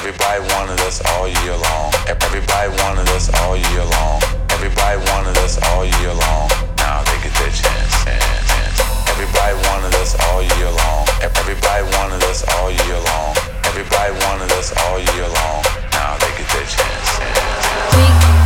Everybody wanted us all year long. Everybody wanted us all year long. Everybody wanted us all year long. Now they get their chance. Everybody wanted us all year long. Everybody wanted us all year long. Everybody wanted us all year long. Now they get their chance.